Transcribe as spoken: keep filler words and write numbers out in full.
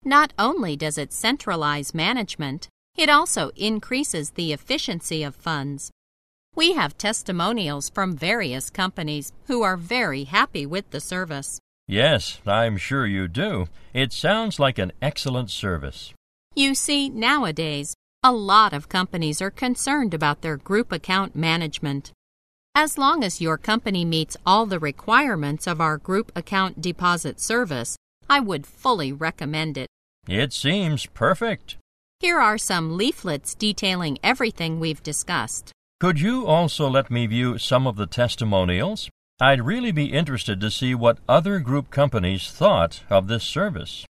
Not only does it centralize management, it also increases the efficiency of funds. We have testimonials from various companies who are very happy with the service. Yes, I'm sure you do. It sounds like an excellent service. You see, nowadays, a lot of companies are concerned about their group account management. As long as your company meets all the requirements of our group account deposit service, I would fully recommend it. It seems perfect. Here are some leaflets detailing everything we've discussed. Could you also let me view some of the testimonials? I'd really be interested to see what other group companies thought of this service.